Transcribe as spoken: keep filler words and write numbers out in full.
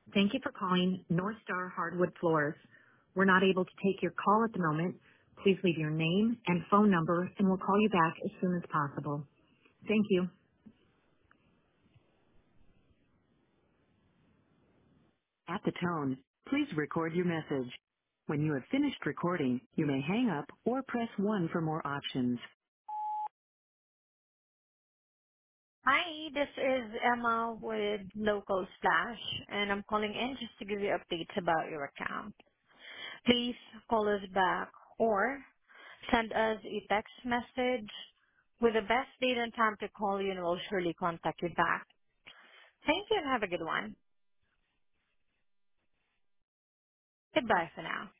Thank you for calling North Star Hardwood Floors. We're not able to take your call at the moment. Please leave your name and phone number, and we'll call you back as soon as possible. Thank you. At the tone, please record your message. When you have finished recording, you may hang up or press one for more options. Hi, this is Emma with Local Splash, and I'm calling in just to give you updates about your account. Please call us back or send us a text message with the best date and time to call you, and we'll surely contact you back. Thank you and have a good one. Goodbye for now.